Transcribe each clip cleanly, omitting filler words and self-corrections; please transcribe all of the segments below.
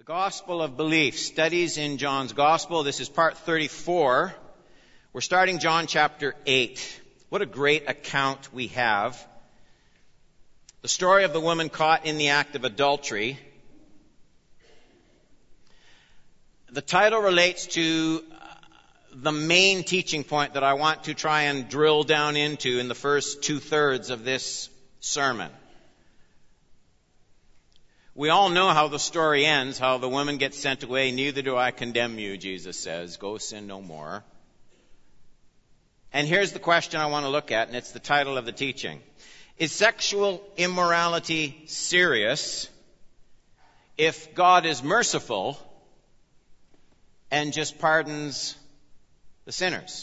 Gospel of Belief, Studies in John's Gospel. This is part 34. We're starting John chapter 8. What a great account we have. The story of the woman caught in the act of adultery. The title relates to the main teaching point that I want to try and drill down into in the first two-thirds of this sermon. We all know how the story ends, how the woman gets sent away. Neither do I condemn you, Jesus says. Go sin no more. And here's the question I want to look at, and it's the title of the teaching. Is sexual immorality serious if God is merciful and just pardons the sinners?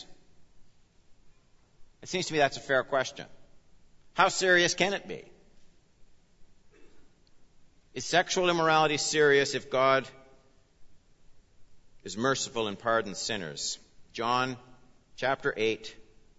It seems to me that's a fair question. How serious can it be? Is sexual immorality serious if God is merciful and pardons sinners? John chapter 8.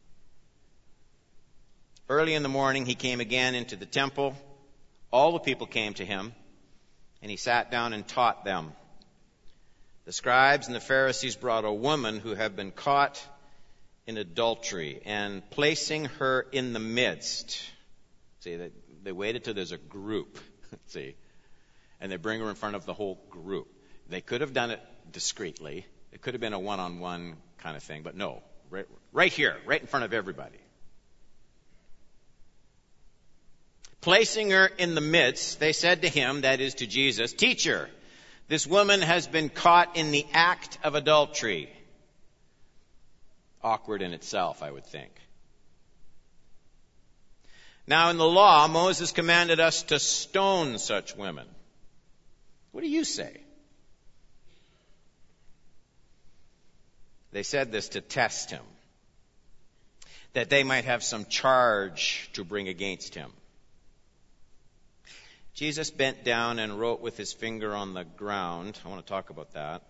Early in the morning he came again into the temple. All the people came to him, and he sat down and taught them. The scribes and the Pharisees brought a woman who had been caught in adultery, and placing her in the midst. See, they waited till there's a group. See. And they bring her in front of the whole group. They could have done it discreetly. It could have been a one-on-one kind of thing, but no, right here, right in front of everybody. Placing her in the midst, they said to him, that is to Jesus, "Teacher, this woman has been caught in the act of adultery." Awkward in itself, I would think. Now in the law, Moses commanded us to stone such women. What do you say? They said this to test him, that they might have some charge to bring against him. Jesus bent down and wrote with his finger on the ground. I want to talk about that.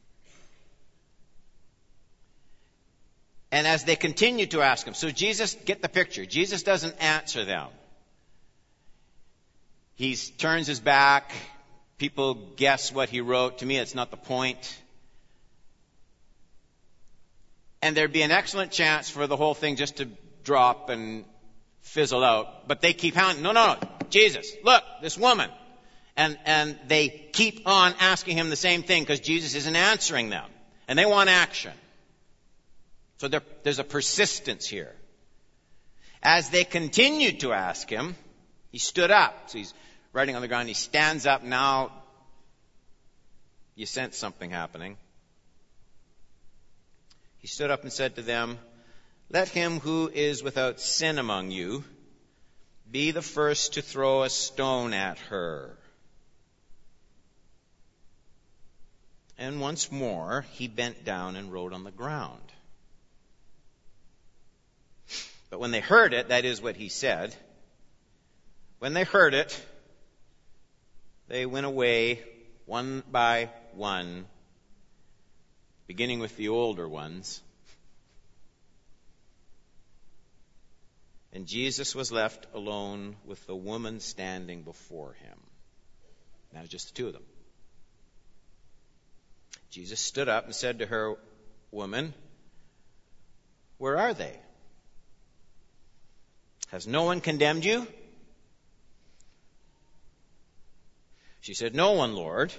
And as they continued to ask him, so Jesus, get the picture, Jesus doesn't answer them. He turns his back. People guess what he wrote. To me, it's not the point. And there'd be an excellent chance for the whole thing just to drop and fizzle out. But they keep hounding, no, Jesus, look, this woman. And they keep on asking him the same thing because Jesus isn't answering them. And they want action. So there's a persistence here. As they continued to ask him, he stood up. So he's writing on the ground. He stands up. Now you sense something happening. He stood up and said to them, "Let him who is without sin among you be the first to throw a stone at her." And once more he bent down and wrote on the ground. But when they heard it, that is what he said, when they heard it, they went away one by one, beginning with the older ones. And Jesus was left alone with the woman standing before him. Now just the two of them. Jesus stood up and said to her, "Woman, where are they? Has no one condemned you?" She said, "No one, Lord."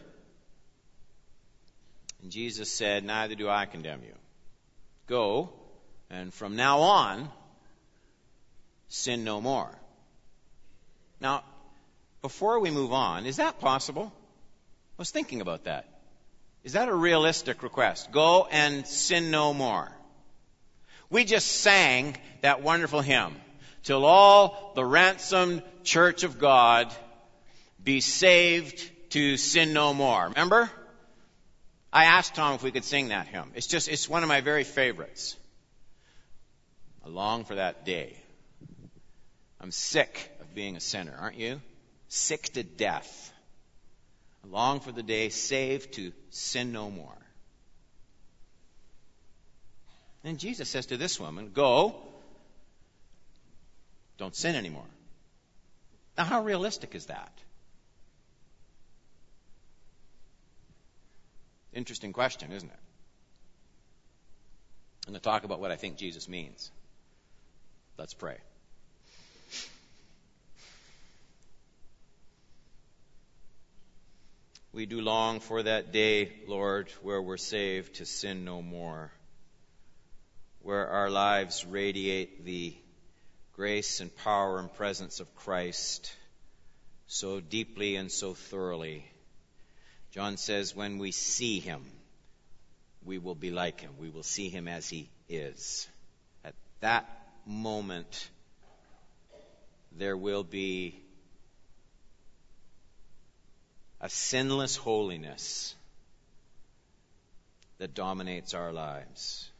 And Jesus said, "Neither do I condemn you. Go, and from now on, sin no more." Now, before we move on, is that possible? I was thinking about that. Is that a realistic request? Go and sin no more. We just sang that wonderful hymn, "Till all the ransomed church of God be saved to sin no more." Remember? I asked Tom if we could sing that hymn. It's one of my very favorites. I long for that day. I'm sick of being a sinner, aren't you? Sick to death. I long for the day saved to sin no more. And Jesus says to this woman, "Go, don't sin anymore." Now, how realistic is that? Interesting question, isn't it? I'm going to talk about what I think Jesus means. Let's pray. We do long for that day, Lord, where we're saved to sin no more, where our lives radiate the grace and power and presence of Christ so deeply and so thoroughly. John says, when we see him, we will be like him. We will see him as he is. At that moment, there will be a sinless holiness that dominates our lives.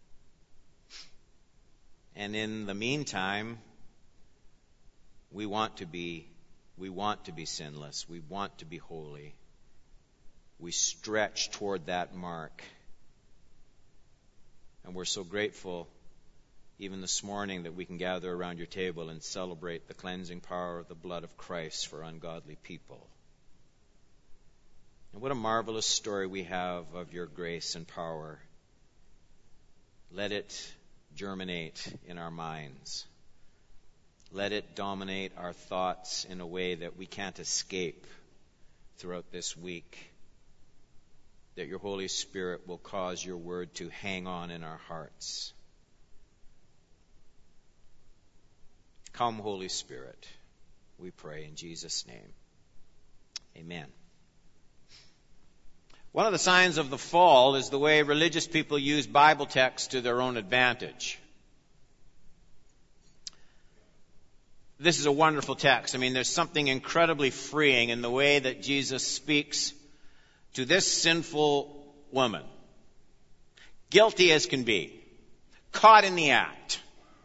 And in the meantime, we want to be sinless. We want to be holy. We stretch toward that mark. And we're so grateful even this morning that we can gather around your table and celebrate the cleansing power of the blood of Christ for ungodly people. And what a marvelous story we have of your grace and power. Let it germinate in our minds. Let it dominate our thoughts in a way that we can't escape throughout this week. That your Holy Spirit will cause your word to hang on in our hearts. Come, Holy Spirit, we pray in Jesus' name. Amen. One of the signs of the fall is the way religious people use Bible texts to their own advantage. This is a wonderful text. I mean, there's something incredibly freeing in the way that Jesus speaks to this sinful woman, guilty as can be, caught in the act.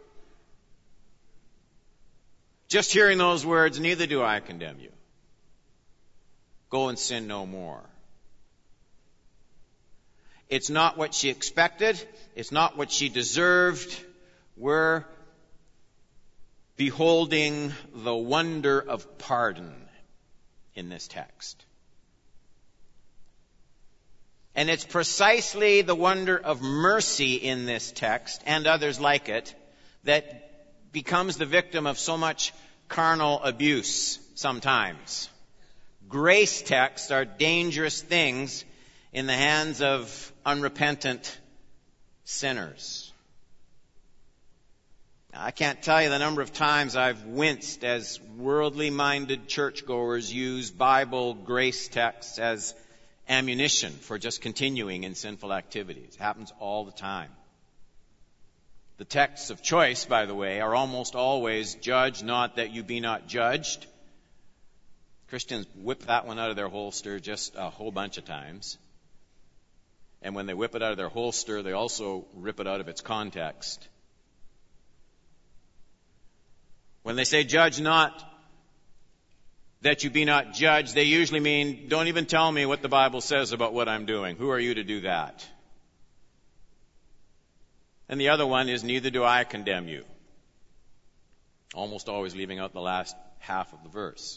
Just hearing those words, neither do I condemn you. Go and sin no more. It's not what she expected. It's not what she deserved. We're beholding the wonder of pardon in this text. And it's precisely the wonder of mercy in this text and others like it that becomes the victim of so much carnal abuse sometimes. Grace texts are dangerous things in the hands of unrepentant sinners. Now, I can't tell you the number of times I've winced as worldly-minded churchgoers use Bible grace texts as ammunition for just continuing in sinful activities. It happens all the time. The texts of choice, by the way, are almost always judge not that you be not judged. Christians whip that one out of their holster just a whole bunch of times. And when they whip it out of their holster, they also rip it out of its context. When they say judge not that you be not judged, they usually mean don't even tell me what the Bible says about what I'm doing. Who are you to do that? And the other one is neither do I condemn you. Almost always leaving out the last half of the verse.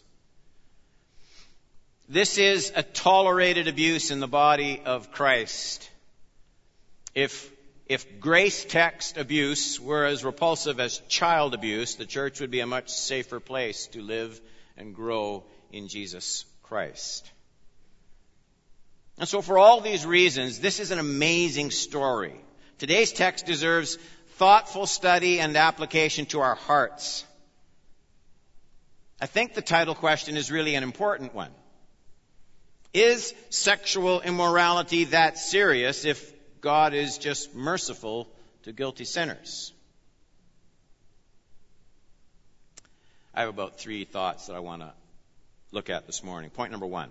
This is a tolerated abuse in the body of Christ. If grace text abuse were as repulsive as child abuse, the church would be a much safer place to live and grow in Jesus Christ. And so for all these reasons, this is an amazing story. Today's text deserves thoughtful study and application to our hearts. I think the title question is really an important one. Is sexual immorality that serious if God is just merciful to guilty sinners? I have about 3 thoughts that I want to look at this morning. Point number 1.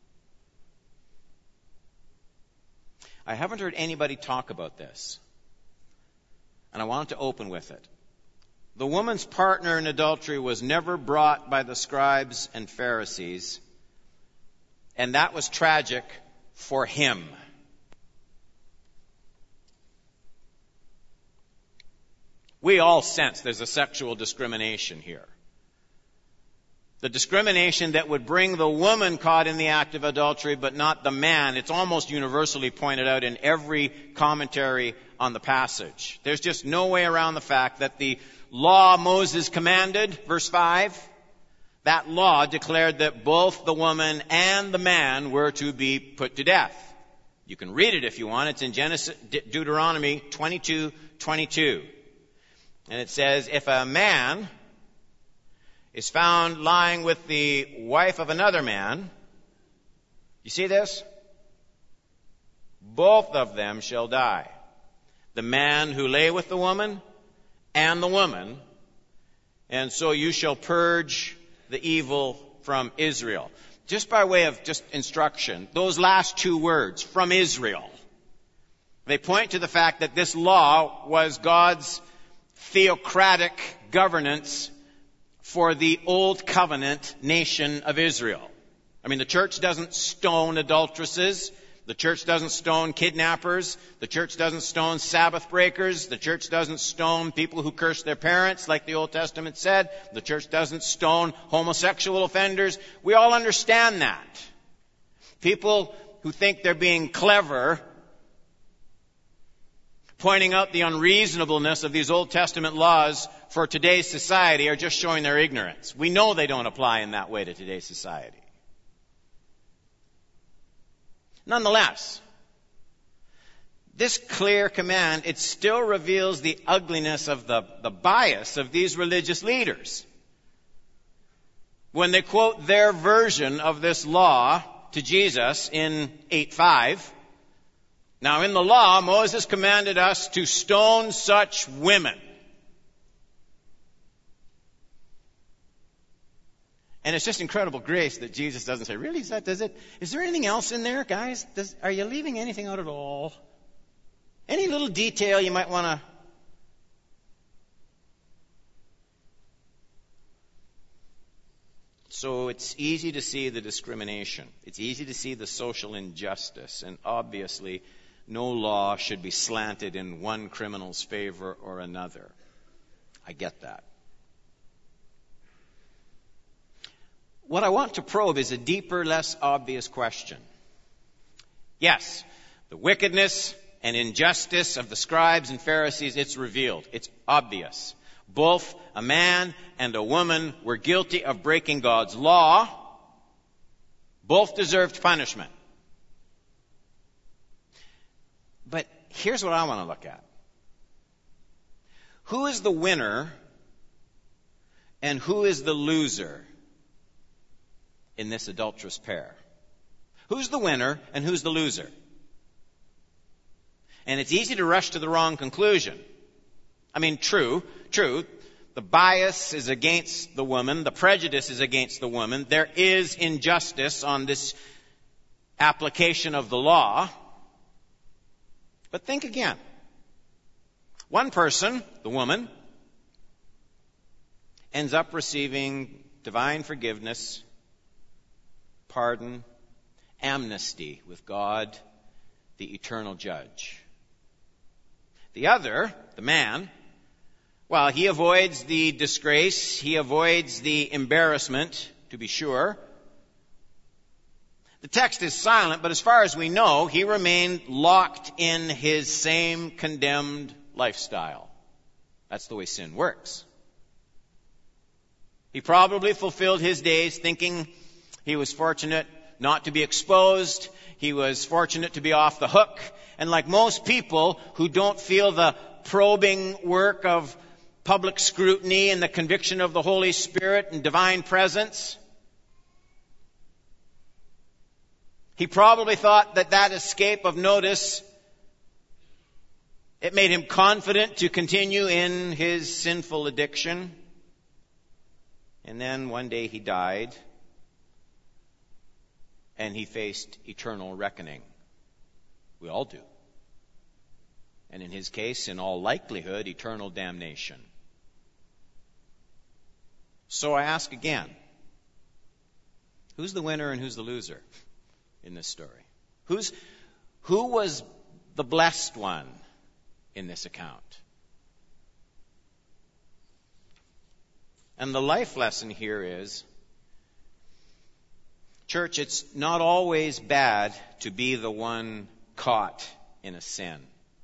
I haven't heard anybody talk about this, and I wanted to open with it. The woman's partner in adultery was never brought by the scribes and Pharisees, and that was tragic for him. We all sense there's a sexual discrimination here. The discrimination that would bring the woman caught in the act of adultery, but not the man. It's almost universally pointed out in every commentary on the passage. There's just no way around the fact that the law Moses commanded, verse 5, that law declared that both the woman and the man were to be put to death. You can read it if you want. It's in Deuteronomy 22:22. And it says, if a man is found lying with the wife of another man, you see this? Both of them shall die. The man who lay with the woman and the woman, and so you shall purge the evil from Israel. Just by way of just instruction, those last two words, from Israel, they point to the fact that this law was God's theocratic governance for the Old Covenant nation of Israel. I mean, the church doesn't stone adulteresses. The church doesn't stone kidnappers. The church doesn't stone Sabbath breakers. The church doesn't stone people who curse their parents, like the Old Testament said. The church doesn't stone homosexual offenders. We all understand that. People who think they're being clever, pointing out the unreasonableness of these Old Testament laws for today's society, are just showing their ignorance. We know they don't apply in that way to today's society. Nonetheless, this clear command, it still reveals the ugliness of the bias of these religious leaders. When they quote their version of this law to Jesus in 8:5, now in the law, Moses commanded us to stone such women. And it's just incredible grace that Jesus doesn't say, really, does it? Is there anything else in there, guys? Are you leaving anything out at all? Any little detail you might want to... So it's easy to see the discrimination. It's easy to see the social injustice. And obviously, no law should be slanted in one criminal's favor or another. I get that. What I want to probe is a deeper, less obvious question. Yes, the wickedness and injustice of the scribes and Pharisees, it's revealed. It's obvious. Both a man and a woman were guilty of breaking God's law. Both deserved punishment. But here's what I want to look at. Who is the winner and who is the loser in this adulterous pair? Who's the winner and who's the loser? And it's easy to rush to the wrong conclusion. I mean, true. The bias is against the woman. The prejudice is against the woman. There is injustice on this application of the law. But think again. One person, the woman, ends up receiving divine forgiveness, pardon, amnesty with God, the eternal judge. The other, the man, well, he avoids the disgrace, he avoids the embarrassment, to be sure. The text is silent, but as far as we know, he remained locked in his same condemned lifestyle. That's the way sin works. He probably fulfilled his days thinking he was fortunate not to be exposed. He was fortunate to be off the hook. And like most people who don't feel the probing work of public scrutiny and the conviction of the Holy Spirit and divine presence, he probably thought that escape of notice, it made him confident to continue in his sinful addiction. And then one day he died, and he faced eternal reckoning. We all do. And in his case, in all likelihood, eternal damnation. So I ask again, who's the winner and who's the loser in this story? Who was the blessed one in this account? And the life lesson here is Church, it's not always bad to be the one caught in a sin.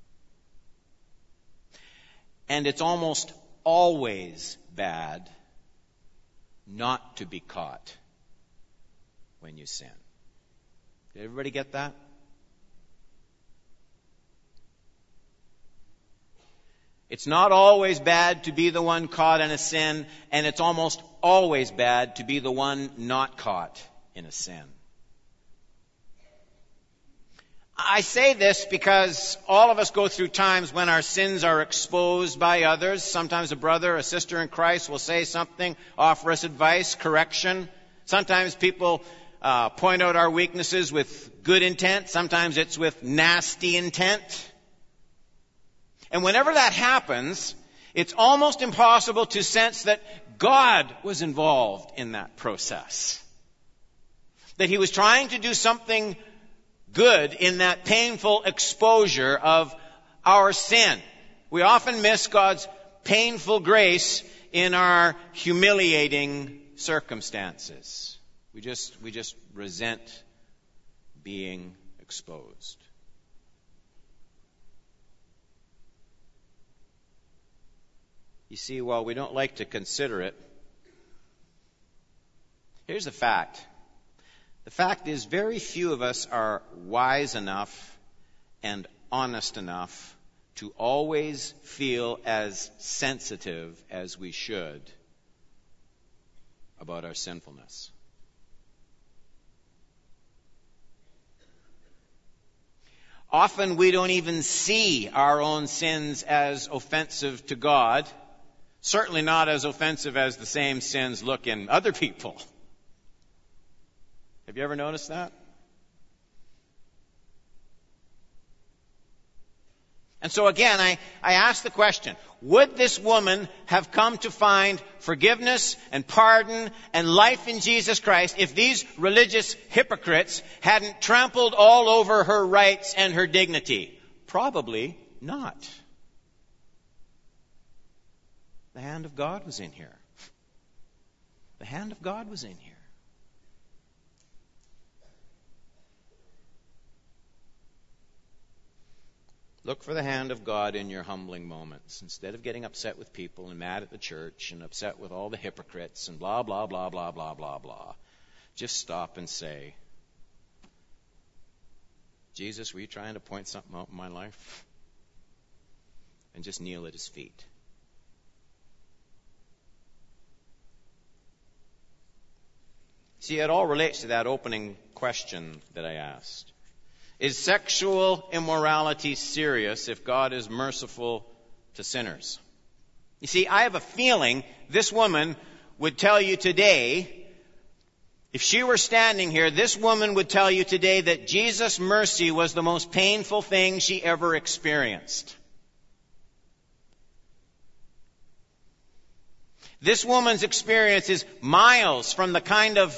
And it's almost always bad not to be caught when you sin. Did everybody get that? It's not always bad to be the one caught in a sin, and it's almost always bad to be the one not caught in a sin. I say this because all of us go through times when our sins are exposed by others. Sometimes a brother, a sister in Christ will say something, offer us advice, correction. Sometimes people point out our weaknesses with good intent. Sometimes it's with nasty intent. And whenever that happens, it's almost impossible to sense that God was involved in that process. That He was trying to do something good in that painful exposure of our sin. We often miss God's painful grace in our humiliating circumstances. We just resent being exposed. You see, while we don't like to consider it, here's the fact. The fact is, very few of us are wise enough and honest enough to always feel as sensitive as we should about our sinfulness. Often we don't even see our own sins as offensive to God. Certainly not as offensive as the same sins look in other people. Have you ever noticed that? And so again, I ask the question, would this woman have come to find forgiveness and pardon and life in Jesus Christ if these religious hypocrites hadn't trampled all over her rights and her dignity? Probably not. The hand of God was in here. The hand of God was in here. Look for the hand of God in your humbling moments. Instead of getting upset with people and mad at the church and upset with all the hypocrites and blah, blah, blah, blah, blah, blah, blah, just stop and say, Jesus, were you trying to point something out in my life? And just kneel at His feet. See, it all relates to that opening question that I asked. Is sexual immorality serious if God is merciful to sinners? You see, I have a feeling this woman would tell you today, if she were standing here, this woman would tell you today that Jesus' mercy was the most painful thing she ever experienced. This woman's experience is miles from the kind of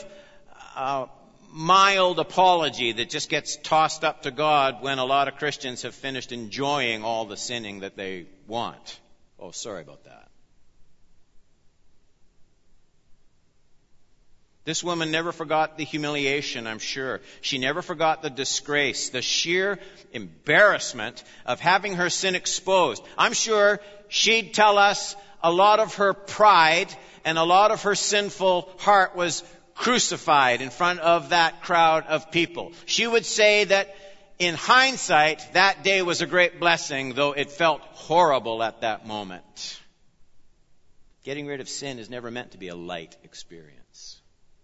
mild apology that just gets tossed up to God when a lot of Christians have finished enjoying all the sinning that they want. Oh, sorry about that. This woman never forgot the humiliation, I'm sure. She never forgot the disgrace, the sheer embarrassment of having her sin exposed. I'm sure she'd tell us a lot of her pride and a lot of her sinful heart was crucified in front of that crowd of people. She would say that in hindsight, that day was a great blessing, though it felt horrible at that moment. Getting rid of sin is never meant to be a light experience.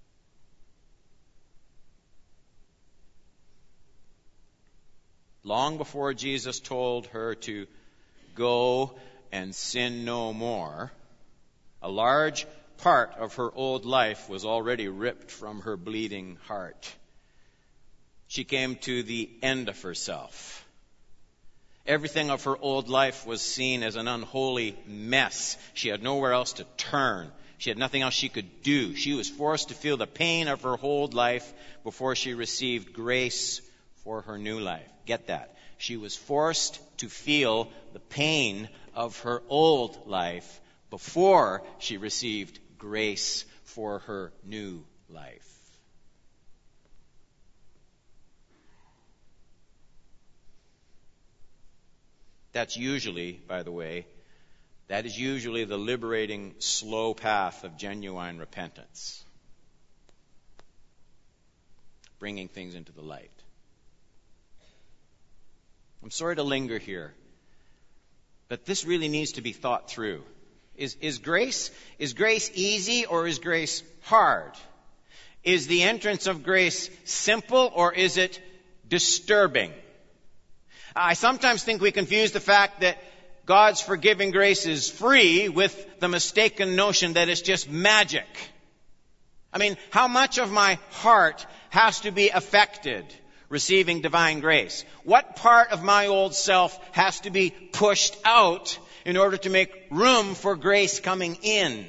Long before Jesus told her to go and sin no more, a large part of her old life was already ripped from her bleeding heart. She came to the end of herself. Everything of her old life was seen as an unholy mess. She had nowhere else to turn. She had nothing else she could do. She was forced to feel the pain of her old life before she received grace for her new life. Get that. She was forced to feel the pain of her old life before she received grace for her new life. That's usually, by the way, that is usually the liberating, slow path of genuine repentance. Bringing things into the light. I'm sorry to linger here, but this really needs to be thought through. Is grace easy or is grace hard? Is the entrance of grace simple or is it disturbing? I sometimes think we confuse the fact that God's forgiving grace is free with the mistaken notion that it's just magic. I mean, how much of my heart has to be affected receiving divine grace? What part of my old self has to be pushed out in order to make room for grace coming in?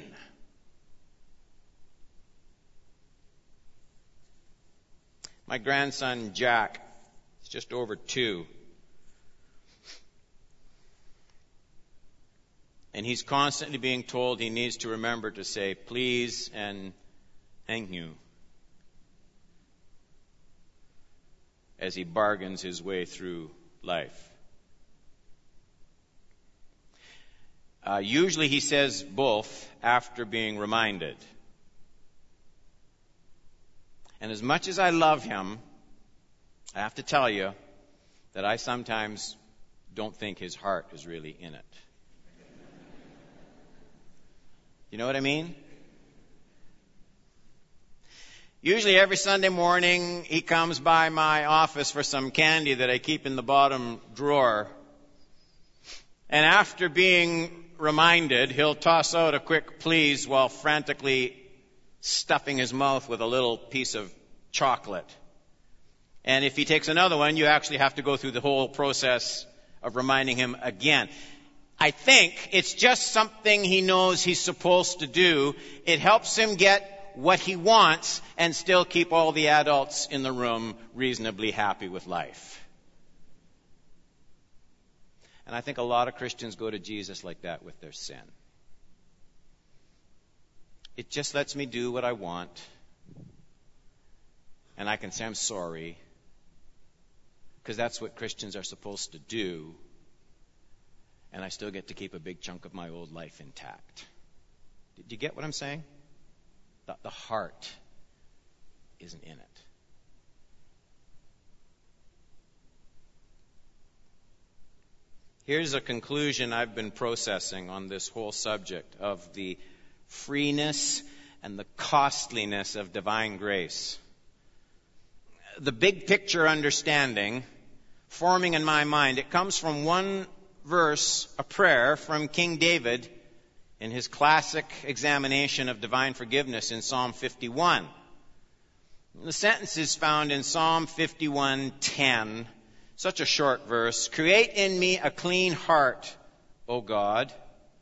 My grandson Jack is just over 2. And he's constantly being told he needs to remember to say please and thank you as he bargains his way through life. Usually he says both after being reminded. And as much as I love him, I have to tell you that I sometimes don't think his heart is really in it. You know what I mean? Usually every Sunday morning he comes by my office for some candy that I keep in the bottom drawer. And after being reminded, he'll toss out a quick please while frantically stuffing his mouth with a little piece of chocolate. And if he takes another one, you actually have to go through the whole process of reminding him again. I think it's just something he knows he's supposed to do. It helps him get what he wants and still keep all the adults in the room reasonably happy with life. And I think a lot of Christians go to Jesus like that with their sin. It just lets me do what I want. And I can say I'm sorry. Because that's what Christians are supposed to do. And I still get to keep a big chunk of my old life intact. Did you get what I'm saying? The heart isn't in it. Here's a conclusion I've been processing on this whole subject of the freeness and the costliness of divine grace. The big picture understanding forming in my mind, it comes from one verse, a prayer from King David in his classic examination of divine forgiveness in Psalm 51. The sentence is found in Psalm 51:10. Such a short verse. Create in me a clean heart, O God,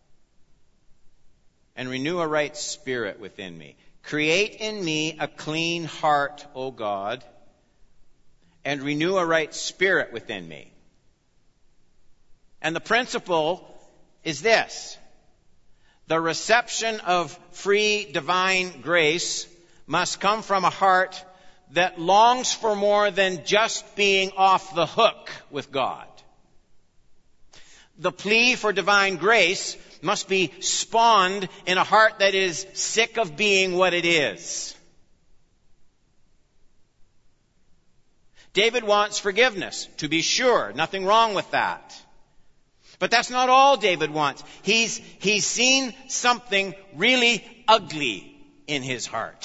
and renew a right spirit within me. Create in me a clean heart, O God, and renew a right spirit within me. And the principle is this. The reception of free divine grace must come from a heart that longs for more than just being off the hook with God. The plea for divine grace must be spawned in a heart that is sick of being what it is. David wants forgiveness, to be sure. Nothing wrong with that. But that's not all David wants. He's seen something really ugly in his heart.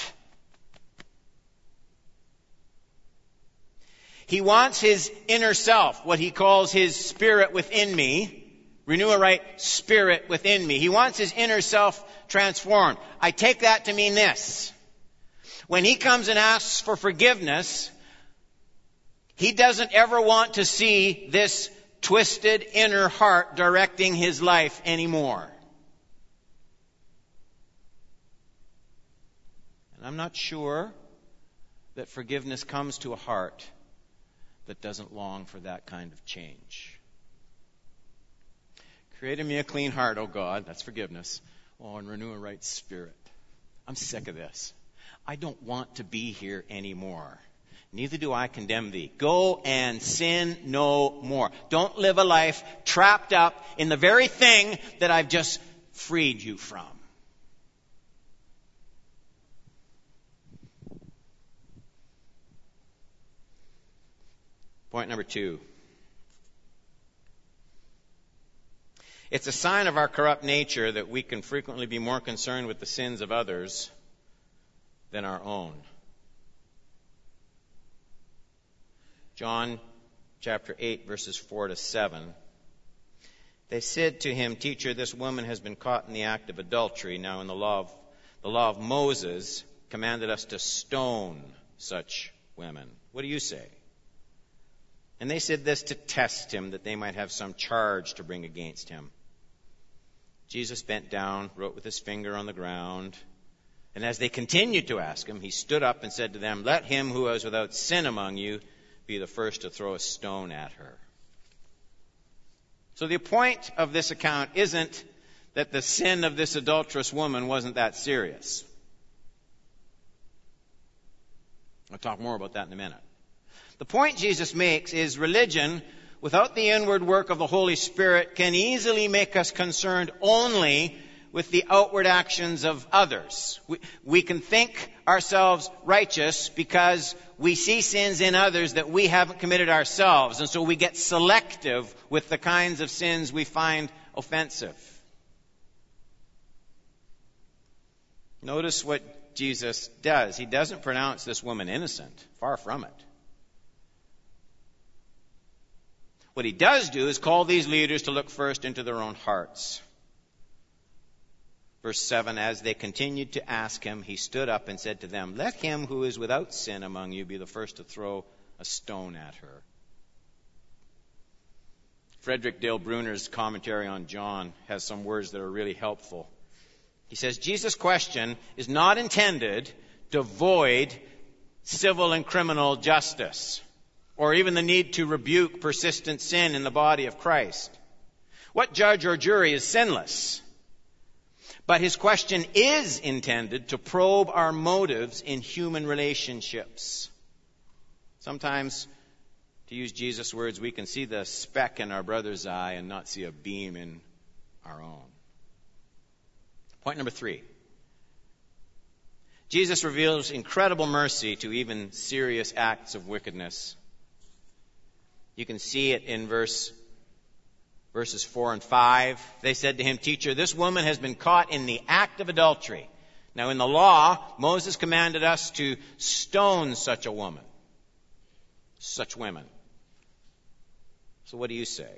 He wants his inner self, what he calls his spirit within me, renew a right spirit within me. He wants his inner self transformed. I take that to mean this. When he comes and asks for forgiveness, he doesn't ever want to see this twisted inner heart directing his life anymore. And I'm not sure that forgiveness comes to a heart that doesn't long for that kind of change. Create in me a clean heart, O God. That's forgiveness. Oh, and renew a right spirit. I'm sick of this. I don't want to be here anymore. neither do I condemn thee. Go and sin no more. Don't live a life trapped up in the very thing that I've just freed you from. Point number 2. It's a sign of our corrupt nature that we can frequently be more concerned with the sins of others than our own. John chapter 8, verses 4 to 7. They said to him, Teacher, this woman has been caught in the act of adultery. Now in the law of Moses commanded us to stone such women. What do you say? And they said this to test him, that they might have some charge to bring against him. Jesus bent down, wrote with his finger on the ground. And as they continued to ask him, he stood up and said to them, Let him who is without sin among you be the first to throw a stone at her. So the point of this account isn't that the sin of this adulterous woman wasn't that serious. I'll talk more about that in a minute. The point Jesus makes is religion, without the inward work of the Holy Spirit, can easily make us concerned only with the outward actions of others. We can think ourselves righteous because we see sins in others that we haven't committed ourselves, and so we get selective with the kinds of sins we find offensive. Notice what Jesus does. He doesn't pronounce this woman innocent. Far from it. What he does do is call these leaders to look first into their own hearts. Verse 7, as they continued to ask him, he stood up and said to them, Let him who is without sin among you be the first to throw a stone at her. Frederick Dale Bruner's commentary on John has some words that are really helpful. He says, Jesus' question is not intended to void civil and criminal justice, or even the need to rebuke persistent sin in the body of Christ. What judge or jury is sinless? But his question is intended to probe our motives in human relationships. Sometimes, to use Jesus' words, we can see the speck in our brother's eye and not see a beam in our own. Point number 3. Jesus reveals incredible mercy to even serious acts of wickedness. You can see it in verses 4 and 5. They said to him, Teacher, this woman has been caught in the act of adultery. Now in the law, Moses commanded us to stone such a woman. Such women. So what do you say?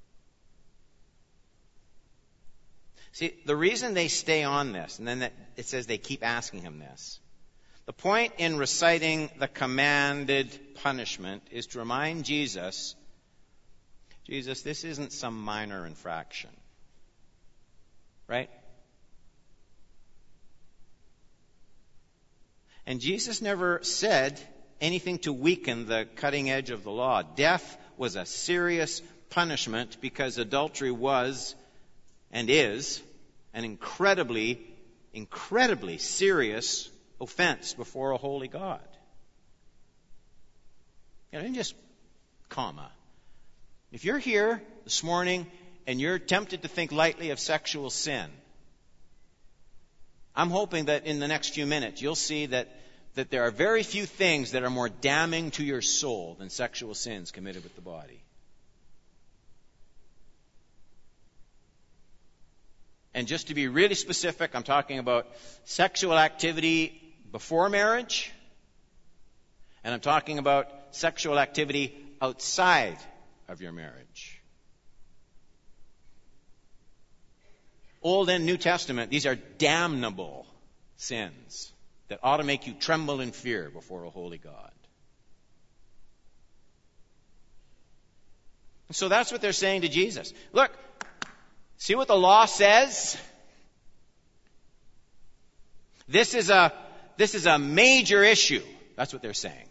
See, the reason they stay on this, and then it says they keep asking him this. The point in reciting the commanded punishment is to remind Jesus, this isn't some minor infraction. Right? And Jesus never said anything to weaken the cutting edge of the law. Death was a serious punishment because adultery was and is an incredibly, incredibly serious offense before a holy God. And just comma. If you're here this morning and you're tempted to think lightly of sexual sin, I'm hoping that in the next few minutes you'll see that there are very few things that are more damning to your soul than sexual sins committed with the body. And just to be really specific, I'm talking about sexual activity before marriage, and I'm talking about sexual activity outside of your marriage. Old and New Testament, these are damnable sins that ought to make you tremble in fear before a holy God. And so that's what they're saying to Jesus. Look, see what the law says? This is a major issue. That's what they're saying.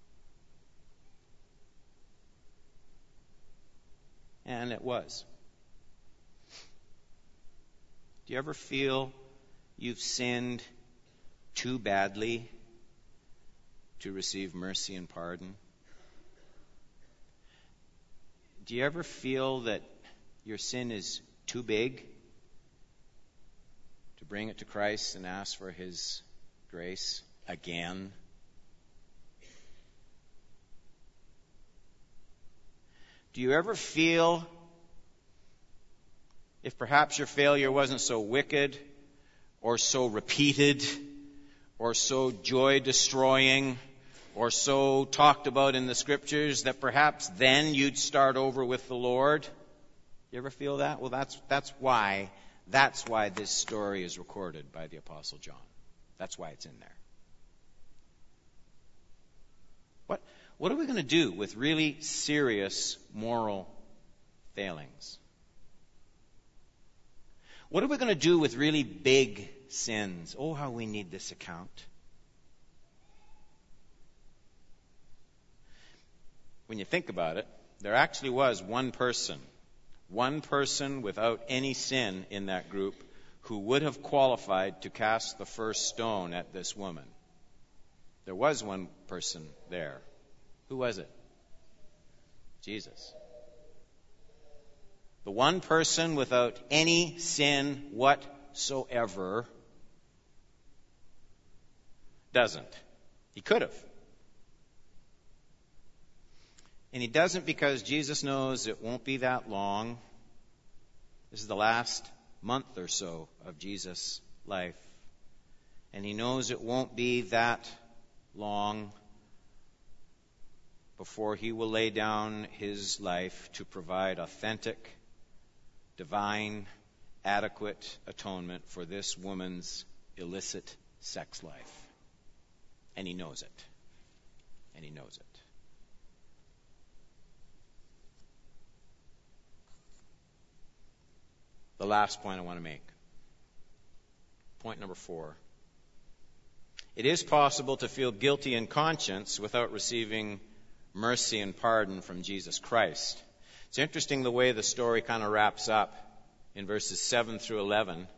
And it was. Do you ever feel you've sinned too badly to receive mercy and pardon? Do you ever feel that your sin is too big to bring it to Christ and ask for His grace again? Do you ever feel, if perhaps your failure wasn't so wicked or so repeated or so joy-destroying or so talked about in the Scriptures, that perhaps then you'd start over with the Lord? You ever feel that? Well, that's why this story is recorded by the Apostle John. That's why it's in there. What are we going to do with really serious moral failings? What are we going to do with really big sins? Oh, how we need this account. When you think about it, there actually was one person without any sin in that group who would have qualified to cast the first stone at this woman. There was one person there. Who was it? Jesus. The one person without any sin whatsoever doesn't. He could have. And he doesn't because Jesus knows it won't be that long. This is the last month or so of Jesus' life. And he knows it won't be that long before he will lay down his life to provide authentic, divine, adequate atonement for this woman's illicit sex life. And he knows it. And he knows it. The last point I want to make. Point number 4. It is possible to feel guilty in conscience without receiving mercy and pardon from Jesus Christ. It's interesting the way the story kind of wraps up in verses 7 through 11.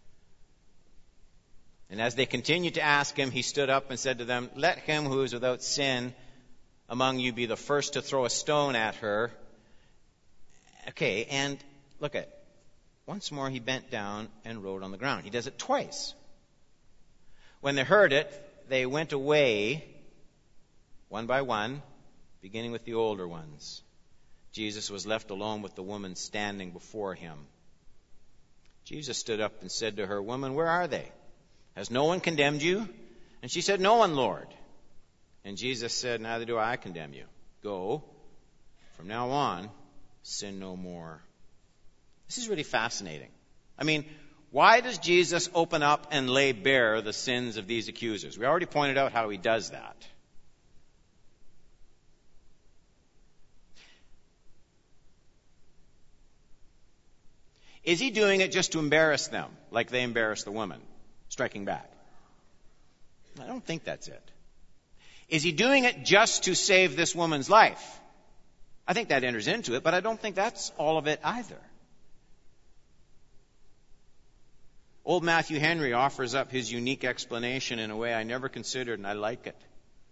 And as they continued to ask him, he stood up and said to them, "Let him who is without sin among you be the first to throw a stone at her." Okay, and look at it. Once more he bent down and wrote on the ground. He does it twice. When they heard it, they went away one by one, beginning with the older ones. Jesus was left alone with the woman standing before him. Jesus stood up and said to her, "Woman, where are they? Has no one condemned you?" And she said, "No one, Lord." And Jesus said, "Neither do I condemn you. Go. From now on, sin no more." This is really fascinating. I mean, why does Jesus open up and lay bare the sins of these accusers? We already pointed out how he does that. Is he doing it just to embarrass them, like they embarrassed the woman, striking back? I don't think that's it. Is he doing it just to save this woman's life? I think that enters into it, but I don't think that's all of it either. Old Matthew Henry offers up his unique explanation in a way I never considered, and I like it.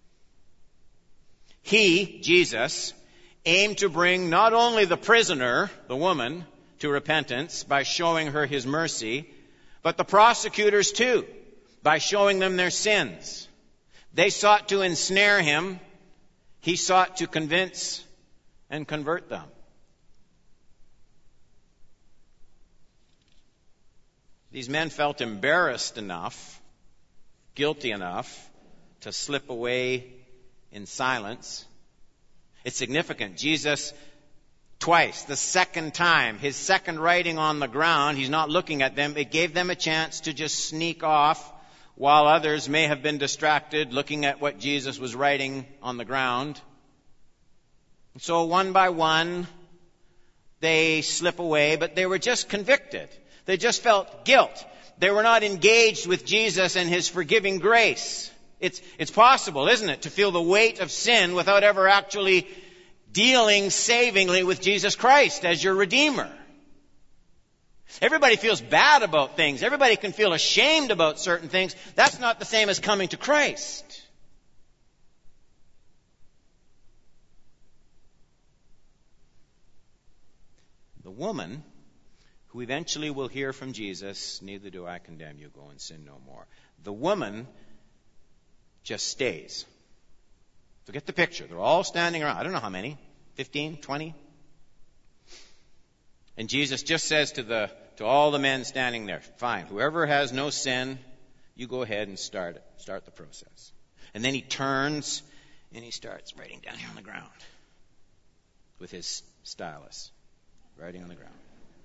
He, Jesus, aimed to bring not only the prisoner, the woman, to repentance by showing her his mercy, but the prosecutors too, by showing them their sins. They sought to ensnare him. He sought to convince and convert them. These men felt embarrassed enough, guilty enough, to slip away in silence. It's significant. Jesus, twice, the second time, his second writing on the ground, he's not looking at them. It gave them a chance to just sneak off while others may have been distracted looking at what Jesus was writing on the ground. So one by one, they slip away, but they were just convicted. They just felt guilt. They were not engaged with Jesus and his forgiving grace. It's possible, isn't it, to feel the weight of sin without ever actually dealing savingly with Jesus Christ as your Redeemer. Everybody feels bad about things. Everybody can feel ashamed about certain things. That's not the same as coming to Christ. woman, who eventually will hear from Jesus, neither do I condemn you, go and sin no more. The woman just stays. So get the picture. They're all standing around. I don't know how many. 15, 20? And Jesus just says to all the men standing there, fine, whoever has no sin, you go ahead and start the process. And then he turns and he starts writing down here on the ground with his stylus, writing on the ground.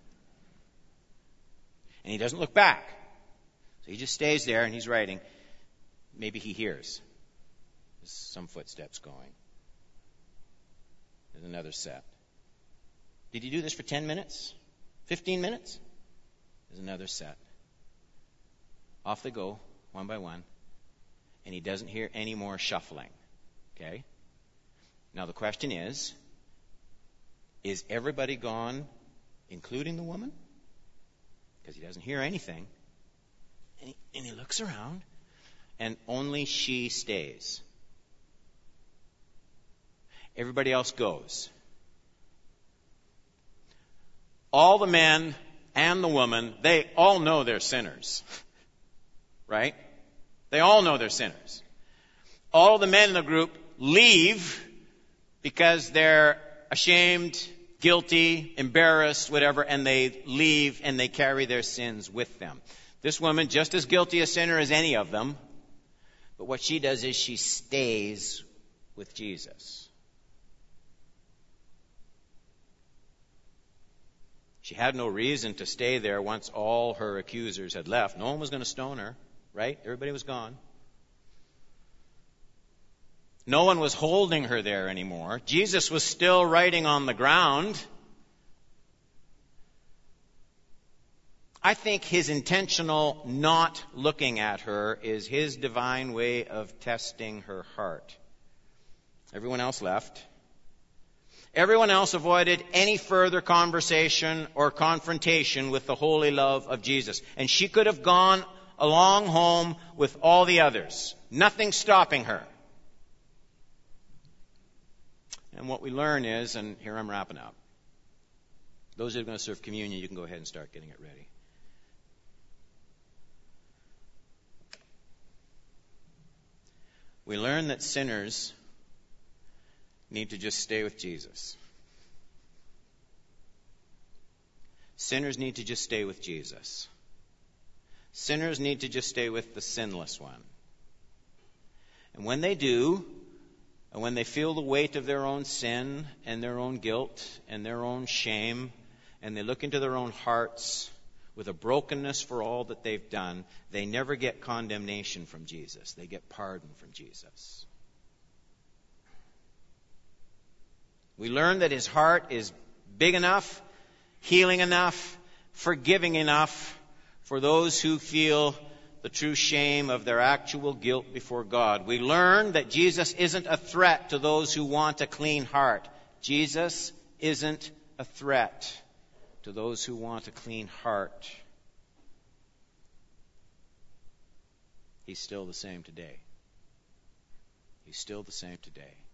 And he doesn't look back. So he just stays there and he's writing. Maybe he hears. There's some footsteps going. There's another set. Did he do this for 10 minutes? 15 minutes? There's another set. Off they go, one by one. And he doesn't hear any more shuffling. Okay? Now the question is everybody gone, including the woman? Because he doesn't hear anything. And he looks around, and only she stays. Everybody else goes. All the men and the woman, they all know they're sinners. Right? They all know they're sinners. All the men in the group leave because they're ashamed, guilty, embarrassed, whatever, and they leave and they carry their sins with them. This woman, just as guilty a sinner as any of them, but what she does is she stays with Jesus. She had no reason to stay there once all her accusers had left. No one was going to stone her, right? Everybody was gone. No one was holding her there anymore. Jesus was still writing on the ground. I think his intentional not looking at her is his divine way of testing her heart. Everyone else left. Everyone else avoided any further conversation or confrontation with the holy love of Jesus. And she could have gone along home with all the others. Nothing stopping her. And what we learn is, and here I'm wrapping up. Those who are going to serve communion, you can go ahead and start getting it ready. We learn that sinners need to just stay with Jesus. Sinners need to just stay with Jesus. Sinners need to just stay with the sinless one. And when they do, and when they feel the weight of their own sin and their own guilt and their own shame, and they look into their own hearts with a brokenness for all that they've done, they never get condemnation from Jesus. They get pardon from Jesus. We learn that his heart is big enough, healing enough, forgiving enough for those who feel the true shame of their actual guilt before God. We learn that Jesus isn't a threat to those who want a clean heart. Jesus isn't a threat to those who want a clean heart. He's still the same today. He's still the same today.